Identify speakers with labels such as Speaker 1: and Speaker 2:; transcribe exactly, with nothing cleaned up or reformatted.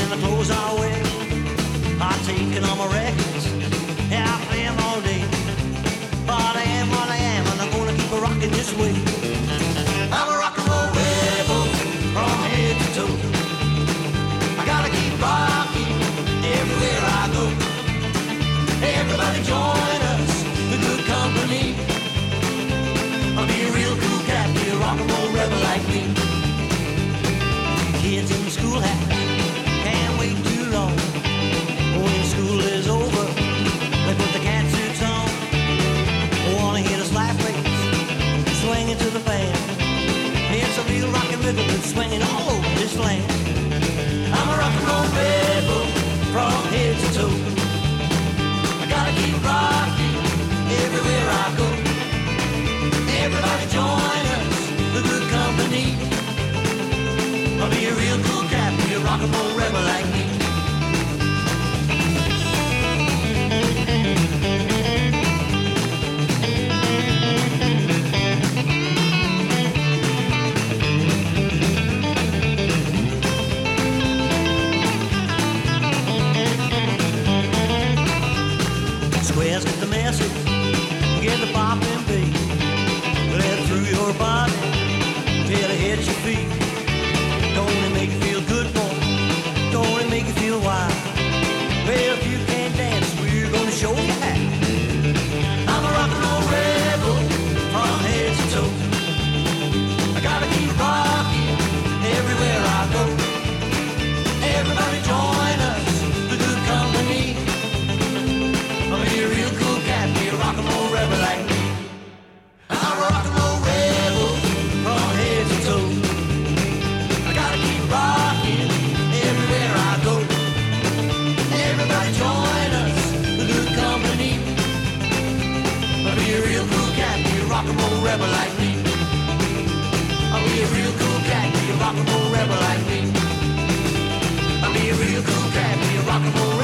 Speaker 1: and the clothes I wear. I take and all my records, yeah, I play them all day. But I am what I am, and I'm gonna keep a rocking this way. I'm a rock and roll rebel from head to toe. I gotta keep rocking everywhere I go. Everybody join us, the good company. I'll be a real cool cat, be a rock and roll rebel like me. Kids in the schoolhouse can't wait too long. When school is over, they put the cat suits on. Wanna hear the slap bass swinging to the band. It's a real rockin' rhythm that's swinging all over this land. I'm a rock and roll rebel from head to toe. I gotta keep rocking everywhere I go. Everybody join us, the good company. I'll be a real cool cat, be a rock and roll rebel like me. Squares get the message, get the pop and beat. Let it through your body till it hits your feet. Don't it make you feel good, boy? Don't it make you feel wild? Well, if you can't dance, we're gonna show you how. I'm a rock and roll rebel from head to toe. I gotta keep rocking everywhere I go. Everybody join us, the good company. I'll be a real cool cat, be a rock and roll rebel like me. I'm a rock and roll rebel from head to toe. I gotta keep rocking everywhere I go. Everybody join us, the good company. I'll be a real cool cat, be a rock and roll rebel like me. I'll be a real cool cat, be a rock and roll rebel like me. I'll be a real cool cat, be a rock and roll